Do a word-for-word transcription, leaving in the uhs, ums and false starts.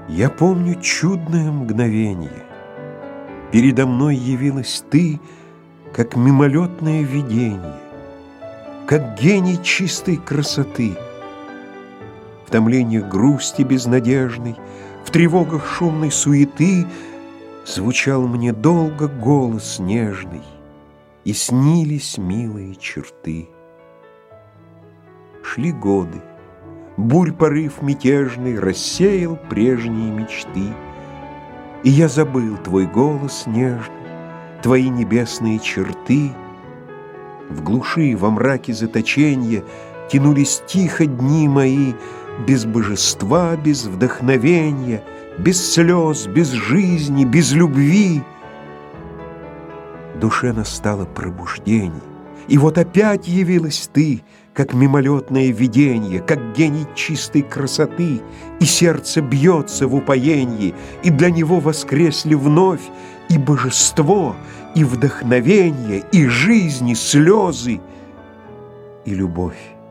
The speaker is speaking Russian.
Я помню чудное мгновенье. Передо мной явилась ты, как мимолетное видение, как гений чистой красоты. В томлениях грусти безнадежной, в тревогах шумной суеты звучал мне долго голос нежный, и снились милые черты. Шли годы, бурь порыв мятежный рассеял прежние мечты, и я забыл твой голос нежный, твои небесные черты. В глуши, во мраке заточенья тянулись тихо дни мои, без божества, без вдохновения, без слез, без жизни, без любви. Душе настало пробуждение, и вот опять явилась ты, как мимолетное видение, как гений чистой красоты, и сердце бьется в упоенье, и для него воскресли вновь и божество, и вдохновение, и жизнь, и слезы, и любовь.